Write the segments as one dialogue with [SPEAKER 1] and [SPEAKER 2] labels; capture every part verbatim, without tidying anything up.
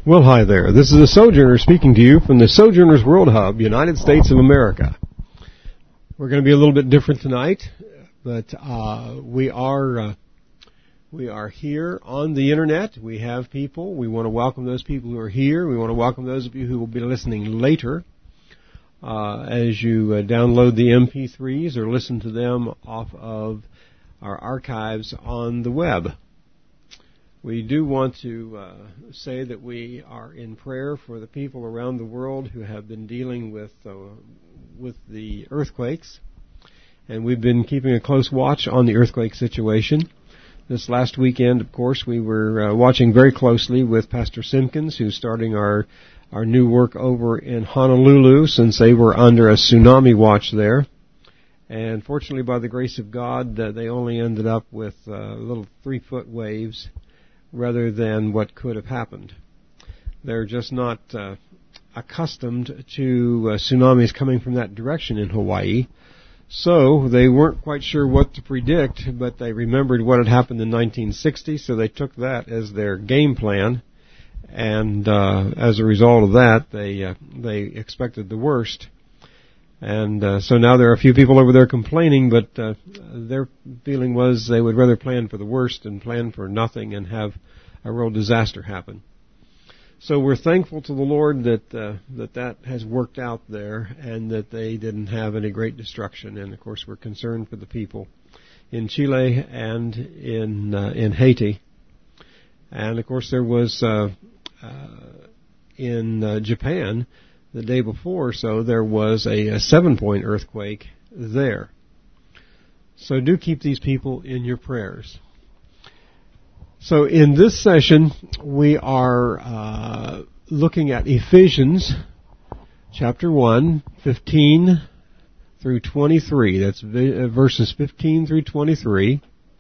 [SPEAKER 1] Well, hi there. This is a Sojourner speaking to you from the Sojourners World Hub, United States of America. We're going to be a little bit different tonight, but uh, we are uh, we are here on the Internet. We have people. We want to welcome those people who are here. We want to welcome those of you who will be listening later uh, as you uh, download the M P threes or listen to them off of our archives on the web. We do want to uh, say that we are in prayer for the people around the world who have been dealing with uh, with the earthquakes, and we've been keeping a close watch on the earthquake situation. This last weekend, of course, we were uh, watching very closely with Pastor Simpkins, who's starting our our new work over in Honolulu, since they were under a tsunami watch there. And fortunately, by the grace of God, uh, they only ended up with uh, little three-foot waves, rather than what could have happened. They're just not uh, accustomed to uh, tsunamis coming from that direction in Hawaii, so they weren't quite sure what to predict, but they remembered what had happened in nineteen sixty, so they took that as their game plan, and uh, as a result of that, they uh, they expected the worst. And uh, so now there are a few people over there complaining, but uh, their feeling was they would rather plan for the worst and plan for nothing and have a real disaster happen. So we're thankful to the Lord that uh, that that has worked out there and that they didn't have any great destruction. And of course, we're concerned for the people in Chile and in uh, in Haiti. And of course, there was uh, uh, in uh, Japan. The day before or so, there was a, a seven-point earthquake there. So do keep these people in your prayers. So in this session, we are uh, looking at Ephesians chapter one, fifteen through twenty-three. That's verses fifteen through twenty-three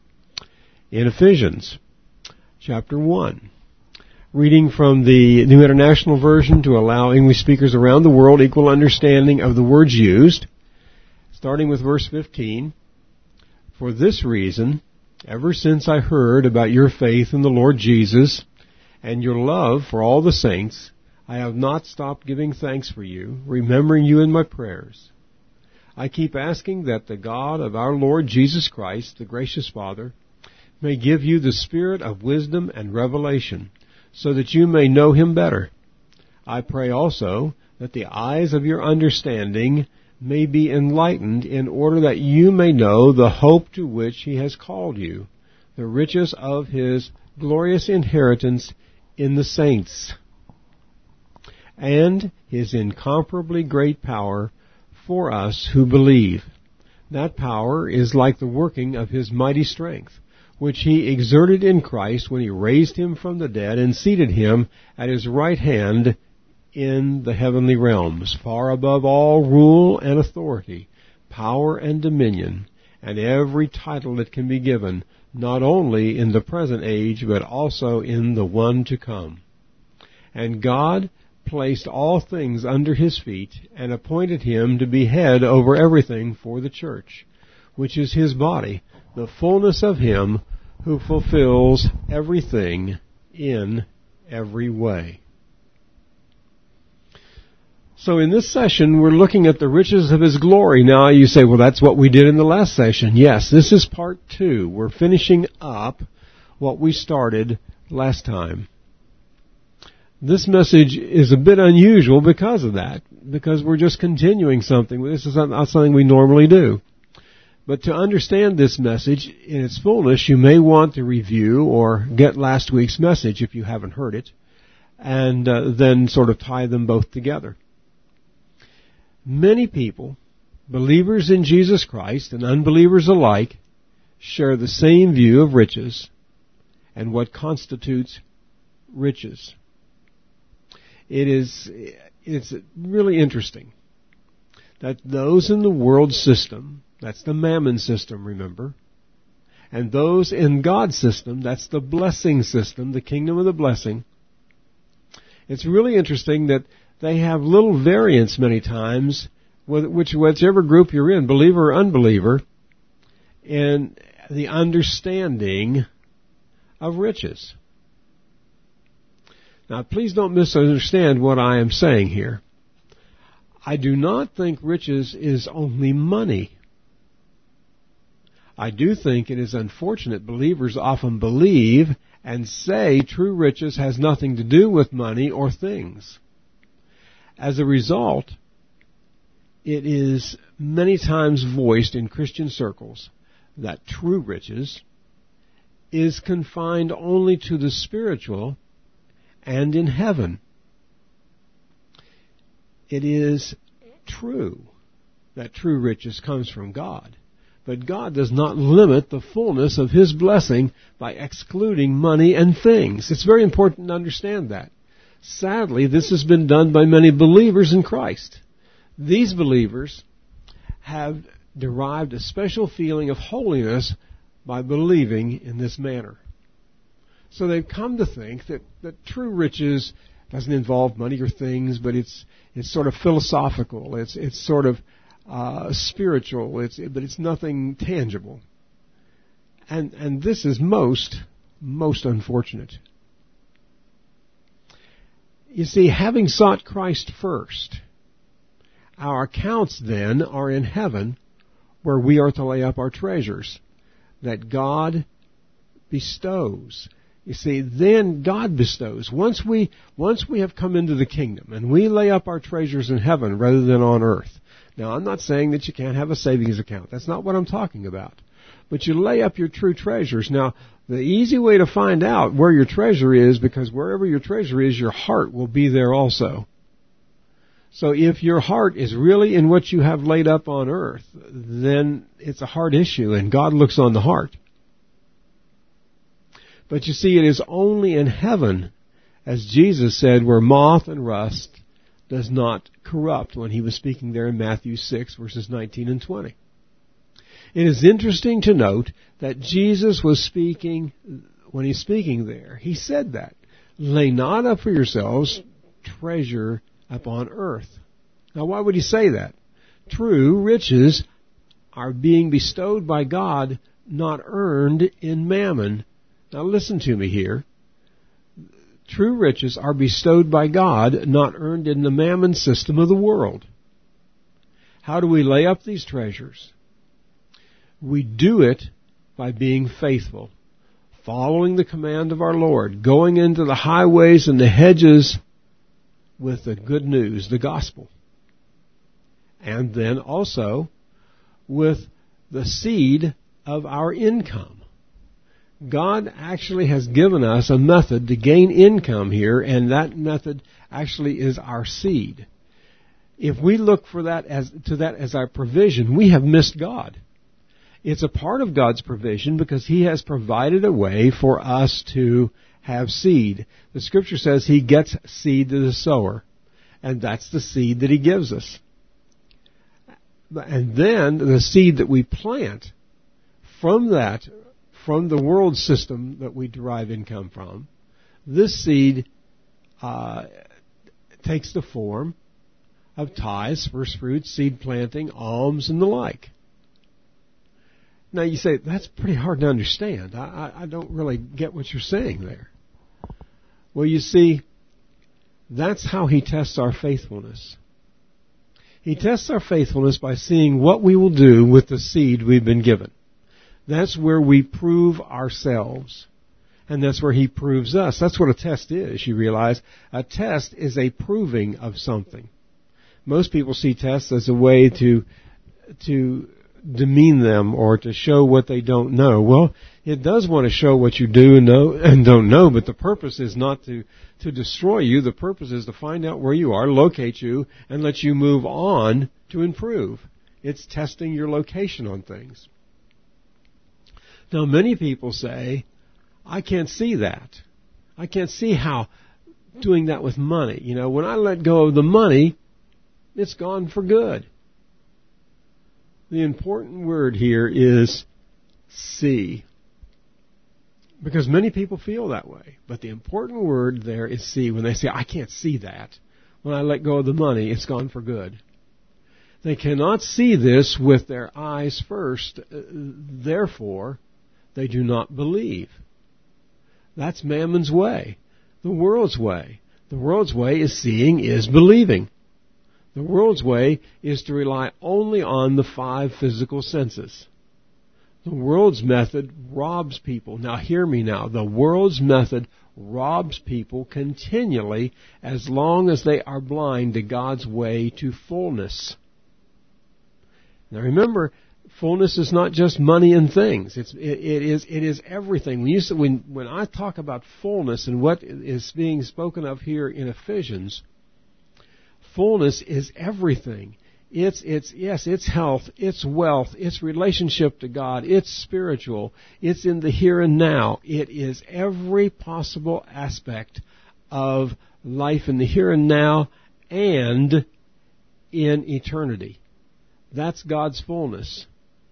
[SPEAKER 1] in Ephesians chapter one. Reading from the New International Version to allow English speakers around the world equal understanding of the words used. Starting with verse fifteen. For this reason, ever since I heard about your faith in the Lord Jesus and your love for all the saints, I have not stopped giving thanks for you, remembering you in my prayers. I keep asking that the God of our Lord Jesus Christ, the gracious Father, may give you the spirit of wisdom and revelation, so that you may know him better. I pray also that the eyes of your understanding may be enlightened, in order that you may know the hope to which he has called you, the riches of his glorious inheritance in the saints, and his incomparably great power for us who believe. That power is like the working of his mighty strength, which he exerted in Christ when he raised him from the dead and seated him at his right hand in the heavenly realms, far above all rule and authority, power and dominion, and every title that can be given, not only in the present age, but also in the one to come. And God placed all things under his feet, and appointed him to be head over everything for the church, which is his body, the fullness of him who fulfills everything in every way. So in this session, we're looking at the riches of his glory. Now you say, well, that's what we did in the last session. Yes, this is part two. We're finishing up what we started last time. This message is a bit unusual because of that, because we're just continuing something. This is not something we normally do. But to understand this message in its fullness, you may want to review or get last week's message if you haven't heard it, and uh, then sort of tie them both together. Many people, believers in Jesus Christ and unbelievers alike, share the same view of riches and what constitutes riches. It is, it's really interesting that those in the world system, that's the mammon system, remember, and those in God's system, that's the blessing system, the kingdom of the blessing. It's really interesting that they have little variance many times, which, whichever group you're in, believer or unbeliever, in the understanding of riches. Now, please don't misunderstand what I am saying here. I do not think riches is only money. I do think it is unfortunate believers often believe and say true riches has nothing to do with money or things. As a result, it is many times voiced in Christian circles that true riches is confined only to the spiritual and in heaven. It is true that true riches comes from God, but God does not limit the fullness of His blessing by excluding money and things. It's very important to understand that. Sadly, this has been done by many believers in Christ. These believers have derived a special feeling of holiness by believing in this manner. So they've come to think that, that true riches doesn't involve money or things, but it's it's sort of philosophical. It's it's sort of uh, spiritual. It's but it's nothing tangible. And and this is most most unfortunate. You see, having sought Christ first, our accounts then are in heaven, where we are to lay up our treasures that God bestows. You see, then God bestows. Once we, once we have come into the kingdom and we lay up our treasures in heaven rather than on earth. Now, I'm not saying that you can't have a savings account. That's not what I'm talking about. But you lay up your true treasures. Now, the easy way to find out where your treasure is, because wherever your treasure is, your heart will be there also. So if your heart is really in what you have laid up on earth, then it's a heart issue, and God looks on the heart. But you see, it is only in heaven, as Jesus said, where moth and rust does not corrupt, when He was speaking there in Matthew six, verses nineteen and twenty. It is interesting to note that Jesus was speaking, when He's speaking there, He said that, lay not up for yourselves treasure upon earth. Now, why would He say that? True riches are being bestowed by God, not earned in mammon. Now listen to me here. True riches are bestowed by God, not earned in the mammon system of the world. How do we lay up these treasures? We do it by being faithful, following the command of our Lord, going into the highways and the hedges with the good news, the gospel. And then also with the seed of our income. God actually has given us a method to gain income here, and that method actually is our seed. If we look for that as to that as our provision, we have missed God. It's a part of God's provision because He has provided a way for us to have seed. The Scripture says He gets seed to the sower, and that's the seed that He gives us. And then the seed that we plant from that, from the world system that we derive income from, this seed uh, takes the form of tithes, first fruits, seed planting, alms, and the like. Now you say, that's pretty hard to understand. I, I, I don't really get what you're saying there. Well, you see, that's how He tests our faithfulness. He tests our faithfulness by seeing what we will do with the seed we've been given. That's where we prove ourselves. And that's where He proves us. That's what a test is, you realize. A test is a proving of something. Most people see tests as a way to to demean them or to show what they don't know. Well, it does want to show what you do and know and don't know, but the purpose is not to, to destroy you. The purpose is to find out where you are, locate you, and let you move on to improve. It's testing your location on things. Now, many people say, I can't see that. I can't see how doing that with money. You know, when I let go of the money, it's gone for good. The important word here is see. Because many people feel that way. But the important word there is see. When they say, I can't see that. When I let go of the money, it's gone for good. They cannot see this with their eyes first. Therefore, they do not believe. That's mammon's way, the world's way. The world's way is seeing is believing. The world's way is to rely only on the five physical senses. The world's method robs people. Now hear me now. The world's method robs people continually as long as they are blind to God's way to fullness. Now remember, fullness is not just money and things. It's, it, it is it is everything. When, you, when, when I talk about fullness and what is being spoken of here in Ephesians, fullness is everything. It's, it's, yes, it's health, it's wealth, it's relationship to God, it's spiritual, it's in the here and now. It is every possible aspect of life in the here and now and in eternity. That's God's fullness.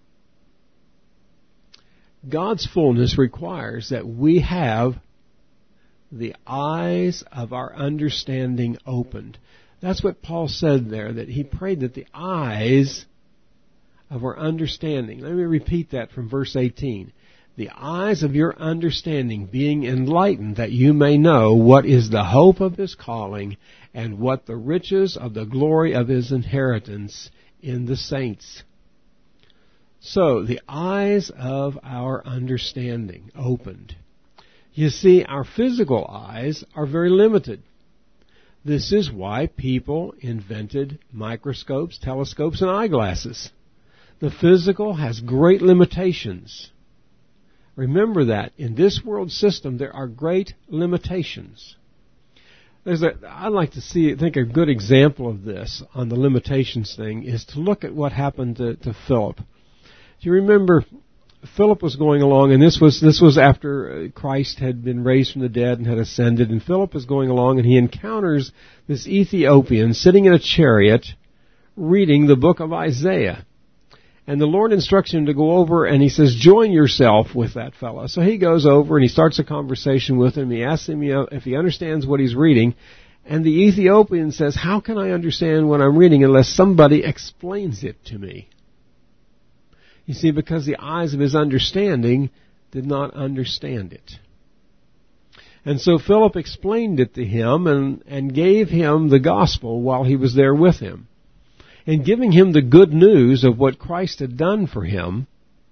[SPEAKER 1] God's fullness requires that we have the eyes of our understanding opened. That's what Paul said there, that he prayed that the eyes of our understanding. Let me repeat that from verse eighteen. The eyes of your understanding being enlightened, that you may know what is the hope of his calling and what the riches of the glory of his inheritance in the saints. So, the eyes of our understanding opened. You see, our physical eyes are very limited. This is why people invented microscopes, telescopes, and eyeglasses. The physical has great limitations. Remember that. In this world system, there are great limitations. There's a, I'd like to see, I think a good example of this on the limitations thing is to look at what happened to, to Philip. Do you remember Philip was going along, and this was this was after Christ had been raised from the dead and had ascended, and Philip is going along, and he encounters this Ethiopian sitting in a chariot reading the book of Isaiah. And the Lord instructs him to go over, and he says, join yourself with that fellow. So he goes over, and he starts a conversation with him. He asks him, you know, if he understands what he's reading. And the Ethiopian says, how can I understand what I'm reading unless somebody explains it to me? You see, because the eyes of his understanding did not understand it. And so Philip explained it to him and, and gave him the gospel while he was there with him. And giving him the good news of what Christ had done for him,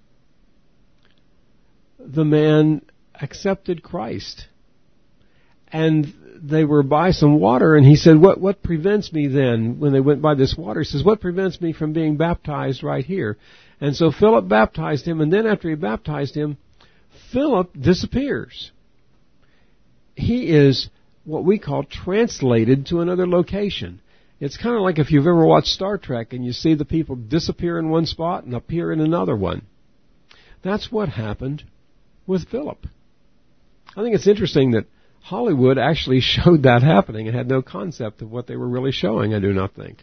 [SPEAKER 1] the man accepted Christ. And they were by some water, and he said, what, what prevents me then, when they went by this water, he says, what prevents me from being baptized right here? And so Philip baptized him, and then after he baptized him, Philip disappears. He is what we call translated to another location. It's kind of like if you've ever watched Star Trek and you see the people disappear in one spot and appear in another one. That's what happened with Philip. I think it's interesting that Hollywood actually showed that happening and had no concept of what they were really showing, I do not think.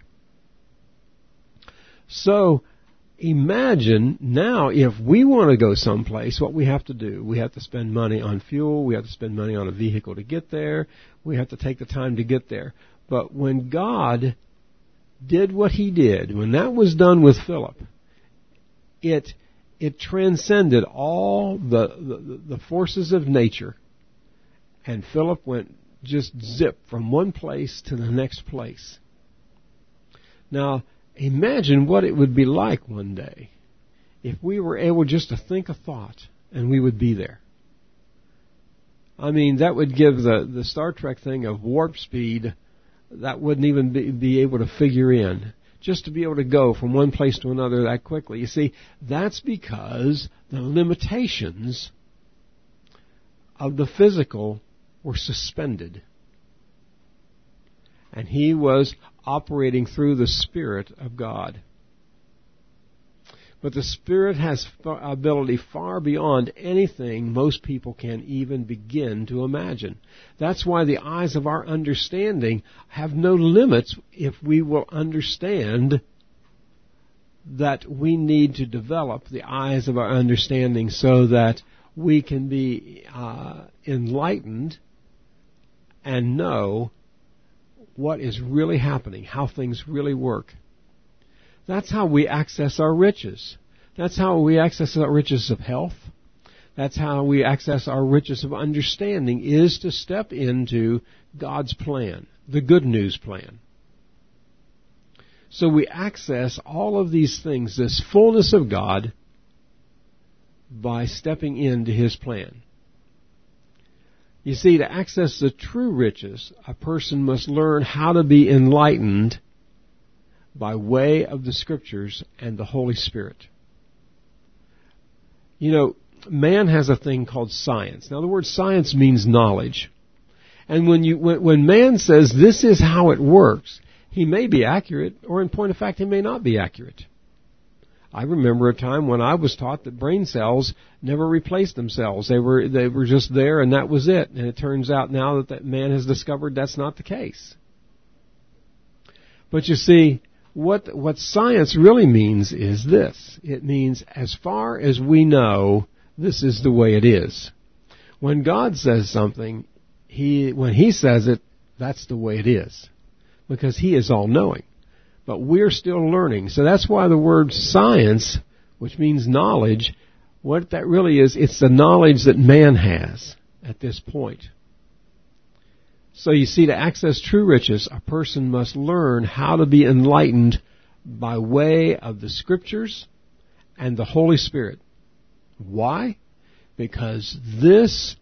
[SPEAKER 1] So, imagine now if we want to go someplace, what we have to do. We have to spend money on fuel. We have to spend money on a vehicle to get there. We have to take the time to get there. But when God did what he did, when that was done with Philip, it it transcended all the, the, the forces of nature. And Philip went just zip from one place to the next place. Now, imagine what it would be like one day if we were able just to think a thought and we would be there. I mean, that would give the, the Star Trek thing of warp speed. That wouldn't even be, be able to figure in. Just to be able to go from one place to another that quickly. You see, that's because the limitations of the physical were suspended. And he was operating through the Spirit of God. But the Spirit has ability far beyond anything most people can even begin to imagine. That's why the eyes of our understanding have no limits if we will understand that we need to develop the eyes of our understanding so that we can be uh, enlightened and know what is really happening, how things really work. That's how we access our riches. That's how we access our riches of health. That's how we access our riches of understanding, is to step into God's plan, the good news plan. So we access all of these things, this fullness of God, by stepping into His plan. You see, to access the true riches, a person must learn how to be enlightened by way of the Scriptures and the Holy Spirit. You know, man has a thing called science. Now, the word science means knowledge. And when you when, when man says this is how it works, he may be accurate, or in point of fact, he may not be accurate. I remember a time when I was taught that brain cells never replaced themselves. They were they were just there, and that was it. And it turns out now that, that man has discovered that's not the case. But you see, what what science really means is this. It means as far as we know, this is the way it is. When God says something, he when He says it, that's the way it is. Because He is all-knowing. But we're still learning. So that's why the word science, which means knowledge, what that really is, it's the knowledge that man has at this point. So you see, to access true riches, a person must learn how to be enlightened by way of the Scriptures and the Holy Spirit. Why? Because this,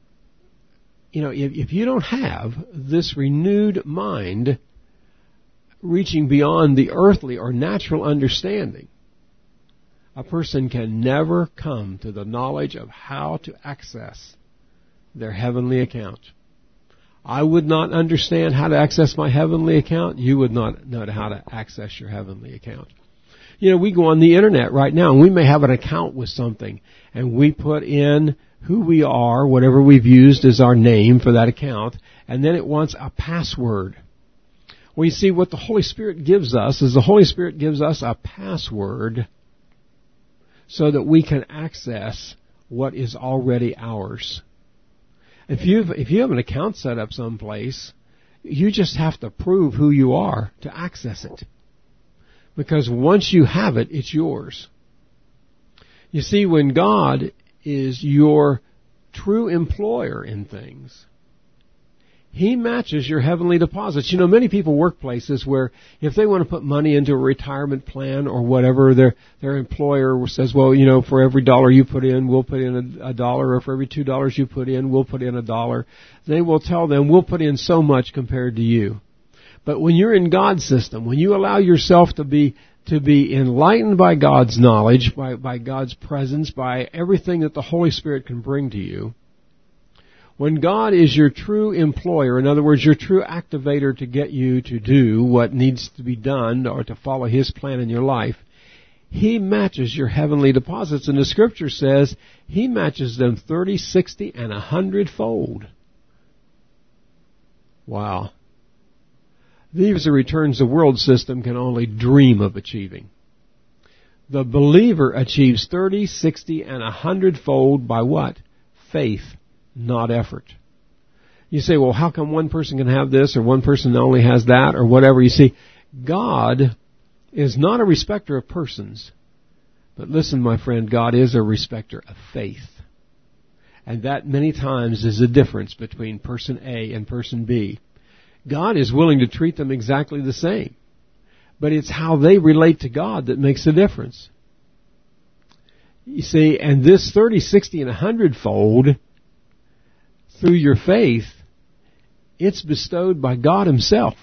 [SPEAKER 1] you know, if, if you don't have this renewed mind reaching beyond the earthly or natural understanding, a person can never come to the knowledge of how to access their heavenly account. I would not understand how to access my heavenly account. You would not know how to access your heavenly account. You know, we go on the internet right now, and we may have an account with something, and we put in who we are, whatever we've used as our name for that account, and then it wants a password. Well, you see, what the Holy Spirit gives us is the Holy Spirit gives us a password so that we can access what is already ours. If you if you have an account set up someplace, you just have to prove who you are to access it. Because once you have it, it's yours. You see, when God is your true employer in things, He matches your heavenly deposits. You know, many people work places where if they want to put money into a retirement plan or whatever, their their employer says, well, you know, for every dollar you put in, we'll put in a, a dollar, or for every two dollars you put in, we'll put in a dollar. They will tell them, we'll put in so much compared to you. But when you're in God's system, when you allow yourself to be to be enlightened by God's knowledge, by, by God's presence, by everything that the Holy Spirit can bring to you, when God is your true employer, in other words, your true activator to get you to do what needs to be done or to follow His plan in your life, He matches your heavenly deposits. And the Scripture says He matches them thirty, sixty, and a hundredfold. Wow. These are returns the world system can only dream of achieving. The believer achieves thirty, sixty, and a hundredfold by what? Faith, not effort. You say, well, how come one person can have this or one person only has that or whatever? You see, God is not a respecter of persons. But listen, my friend, God is a respecter of faith. And that many times is the difference between person A and person B. God is willing to treat them exactly the same. But it's how they relate to God that makes the difference. You see, and this thirty, sixty, and a hundredfold, through your faith, it's bestowed by God Himself.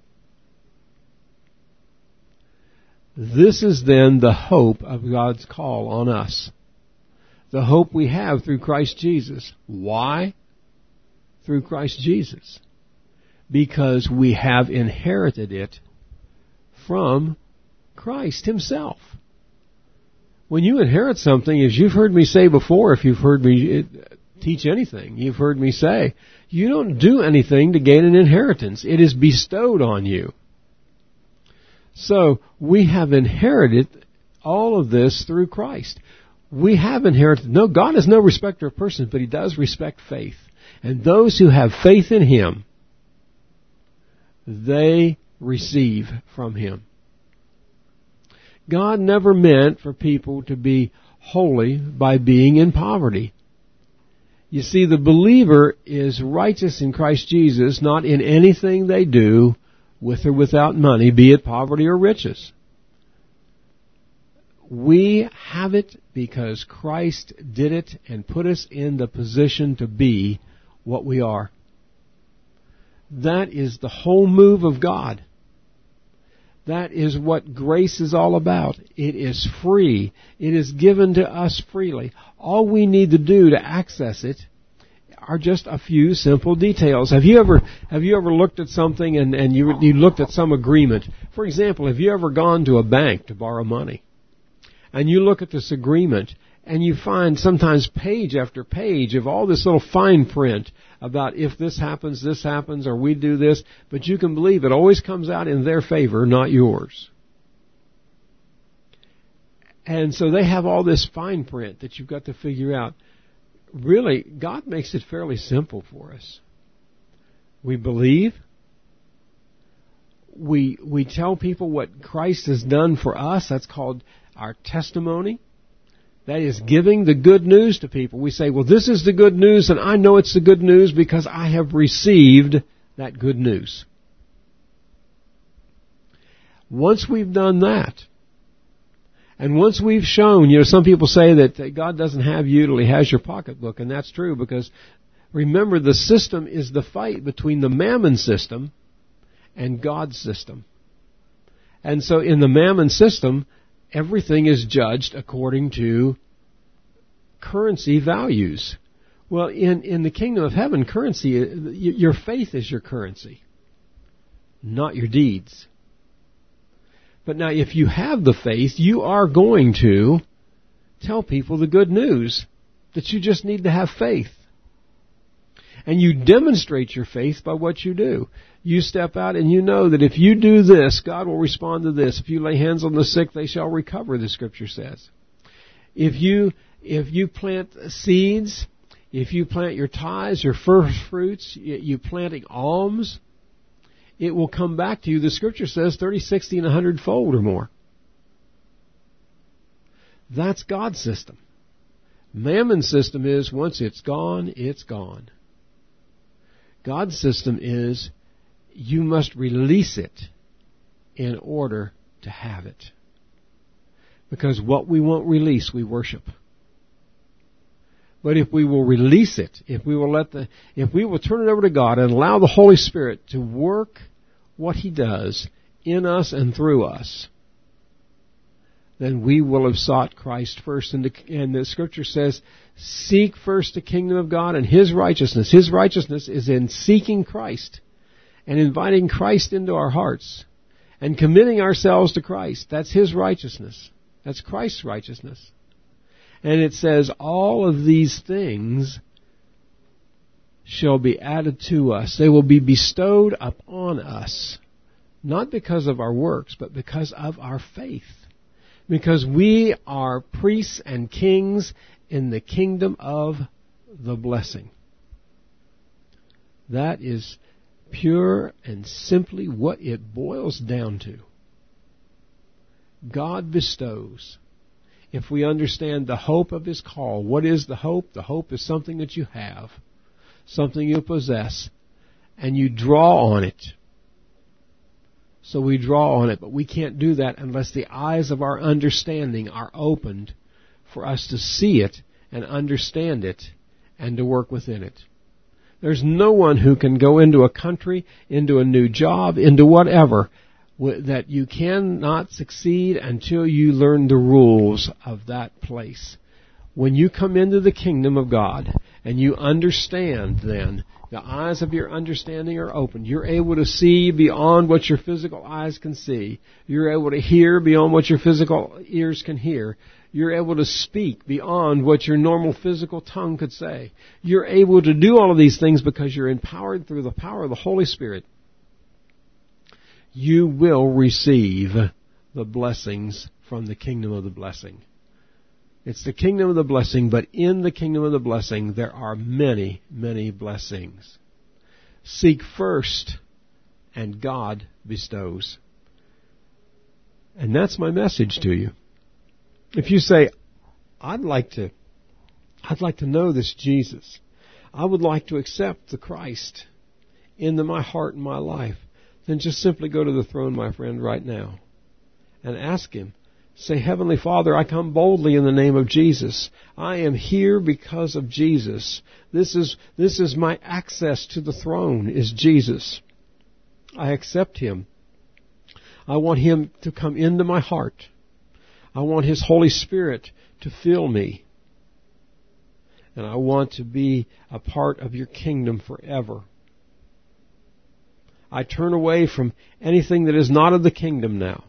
[SPEAKER 1] This is then the hope of God's call on us. The hope we have through Christ Jesus. Why? Through Christ Jesus. Because we have inherited it from Christ Himself. When you inherit something, as you've heard me say before, if you've heard me teach anything, you've heard me say, you don't do anything to gain an inheritance. It is bestowed on you. So, we have inherited all of this through Christ. We have inherited, no, God is no respecter of persons, but He does respect faith. And those who have faith in Him, they receive from Him. God never meant for people to be holy by being in poverty. You see, the believer is righteous in Christ Jesus, not in anything they do, with or without money, be it poverty or riches. We have it because Christ did it and put us in the position to be what we are. That is the whole move of God. That is what grace is all about. It is free. It is given to us freely. All we need to do to access it are just a few simple details. Have you ever have you ever looked at something and, and you you looked at some agreement? For example, have you ever gone to a bank to borrow money? And you look at this agreement and you find sometimes page after page of all this little fine print about if this happens, this happens, or we do this, but you can believe it always comes out in their favor, not yours. And so they have all this fine print that you've got to figure out. Really, God makes it fairly simple for us. We believe. We we tell people what Christ has done for us. That's called our testimony. That is giving the good news to people. We say, well, this is the good news, and I know it's the good news because I have received that good news. Once we've done that, and once we've shown, you know, some people say that God doesn't have you till He has your pocketbook, and that's true because, remember, the system is the fight between the mammon system and God's system. And so in the mammon system, everything is judged according to currency values. Well, in, in the kingdom of heaven, currency, your faith is your currency, not your deeds. But now, if you have the faith, you are going to tell people the good news, that you just need to have faith. And you demonstrate your faith by what you do. You step out and you know that if you do this, God will respond to this. If you lay hands on the sick, they shall recover, the Scripture says. If you if you plant seeds, if you plant your tithes, your first fruits, you planting alms, it will come back to you. The Scripture says thirty, sixty, and a hundred fold or more. That's God's system. Mammon's system is once it's gone, it's gone. God's system is you must release it in order to have it. Because what we won't release, we worship. But if we will release it, if we will let the, if we will turn it over to God and allow the Holy Spirit to work what He does in us and through us, then we will have sought Christ first. And the, and the Scripture says, seek first the kingdom of God and His righteousness. His righteousness is in seeking Christ and inviting Christ into our hearts and committing ourselves to Christ. That's His righteousness. That's Christ's righteousness. And it says, all of these things shall be added to us. They will be bestowed upon us, not because of our works, but because of our faith. Because we are priests and kings in the kingdom of the blessing. That is pure and simply what it boils down to. God bestows. If we understand the hope of His call, what is the hope? The hope is something that you have, something you possess, and you draw on it. So we draw on it, but we can't do that unless the eyes of our understanding are opened for us to see it and understand it and to work within it. There's no one who can go into a country, into a new job, into whatever, that you cannot succeed until you learn the rules of that place. When you come into the kingdom of God and you understand then, the eyes of your understanding are opened. You're able to see beyond what your physical eyes can see. You're able to hear beyond what your physical ears can hear. You're able to speak beyond what your normal physical tongue could say. You're able to do all of these things because you're empowered through the power of the Holy Spirit. You will receive the blessings from the kingdom of the blessing. It's the kingdom of the blessing, but in the kingdom of the blessing, there are many, many blessings. Seek first, and God bestows. And that's my message to you. If you say, I'd like to, I'd like to know this Jesus. I would like to accept the Christ into my heart and my life, then just simply go to the throne, my friend, right now and ask Him. Say, Heavenly Father, I come boldly in the name of Jesus. I am here because of Jesus. This is, this is my access to the throne, is Jesus. I accept Him. I want Him to come into my heart. I want His Holy Spirit to fill me. And I want to be a part of your kingdom forever. I turn away from anything that is not of the kingdom now.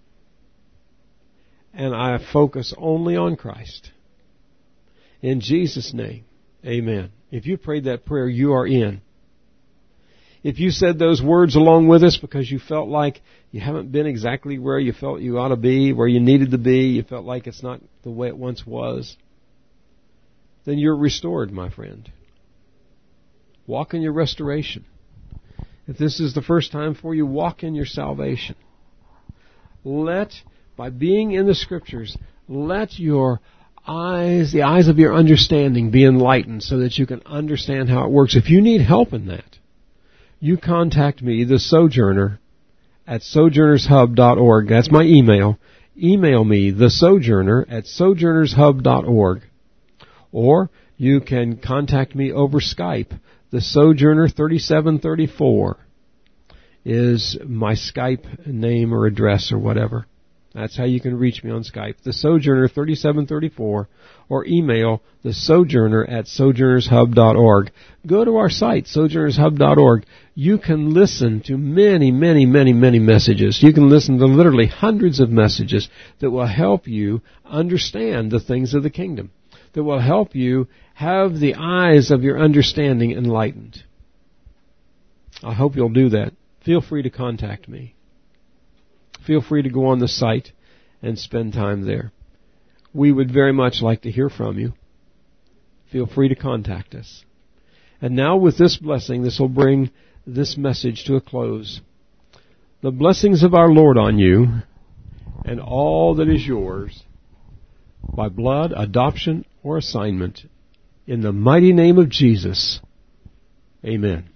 [SPEAKER 1] And I focus only on Christ. In Jesus' name, amen. If you prayed that prayer, you are in. If you said those words along with us because you felt like you haven't been exactly where you felt you ought to be, where you needed to be, you felt like it's not the way it once was, then you're restored, my friend. Walk in your restoration. If this is the first time for you, walk in your salvation. Let, by being in the Scriptures, let your eyes, the eyes of your understanding be enlightened so that you can understand how it works. If you need help in that, you contact me, the Sojourner, at sojourners hub dot org. That's my email. Email me, the Sojourner, at sojourners hub dot org. Or you can contact me over Skype. The Sojourner thirty-seven thirty-four is my Skype name or address or whatever. That's how you can reach me on Skype. The Sojourner thirty-seven thirty-four, or email the Sojourner at sojourners hub dot org. Go to our site, sojourners hub dot org. You can listen to many, many, many, many messages. You can listen to literally hundreds of messages that will help you understand the things of the kingdom, that will help you have the eyes of your understanding enlightened. I hope you'll do that. Feel free to contact me. Feel free to go on the site and spend time there. We would very much like to hear from you. Feel free to contact us. And now with this blessing, this will bring this message to a close. The blessings of our Lord on you and all that is yours by blood, adoption, or assignment, in the mighty name of Jesus. Amen.